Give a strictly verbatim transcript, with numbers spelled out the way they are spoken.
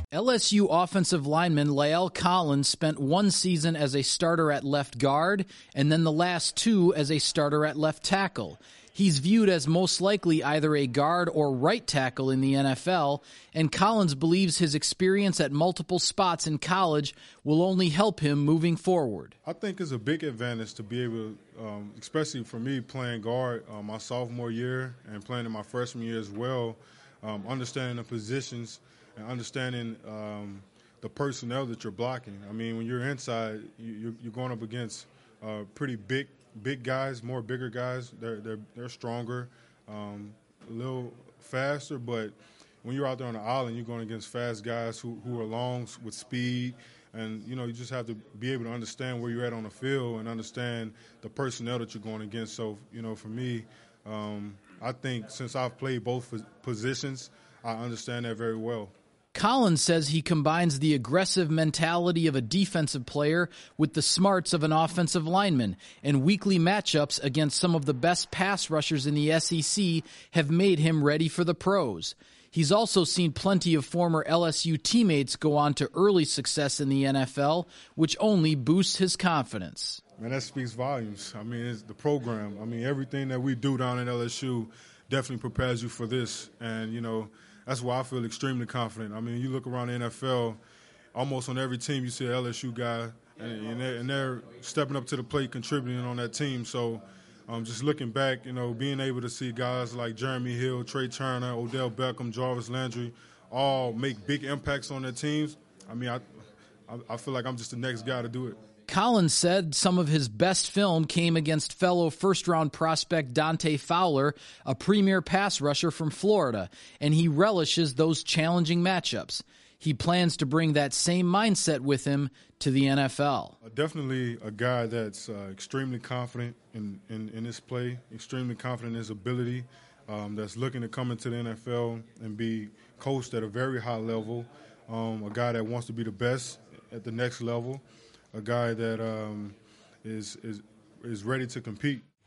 L S U offensive lineman La'el Collins spent one season as a starter at left guard and then the last two as a starter at left tackle. He's viewed as most likely either a guard or right tackle in the N F L, and Collins believes his experience at multiple spots in college will only help him moving forward. I think it's a big advantage to be able, um, especially for me playing guard uh, my sophomore year and playing in my freshman year as well, um, understanding the positions and understanding um, the personnel that you're blocking. I mean, when you're inside, you, you're going up against uh, pretty big Big guys, more bigger guys. They're they're they're stronger, um, a little faster. But when you're out there on the island, you're going against fast guys who who are long with speed, and you know you just have to be able to understand where you're at on the field and understand the personnel that you're going against. So you know, for me, um, I think since I've played both positions, I understand that very well. Collins says he combines the aggressive mentality of a defensive player with the smarts of an offensive lineman, and weekly matchups against some of the best pass rushers in the S E C have made him ready for the pros. He's also seen plenty of former L S U teammates go on to early success in the N F L, which only boosts his confidence. Man, that speaks volumes. I mean, it's the program. I mean, everything that we do down at L S U definitely prepares you for this, and, you know, that's why I feel extremely confident. I mean, you look around the N F L, almost on every team you see an L S U guy, and, and, they're, and they're stepping up to the plate, contributing on that team. So um, just looking back, you know, being able to see guys like Jeremy Hill, Trey Turner, Odell Beckham, Jarvis Landry, all make big impacts on their teams, I mean, I, I, I feel like I'm just the next guy to do it. Collins said some of his best film came against fellow first-round prospect Dante Fowler, a premier pass rusher from Florida, and he relishes those challenging matchups. He plans to bring that same mindset with him to the N F L. Uh, definitely a guy that's uh, extremely confident in, in, in his play, extremely confident in his ability, um, that's looking to come into the N F L and be coached at a very high level, um, a guy that wants to be the best at the next level, a guy that um, is is is ready to compete.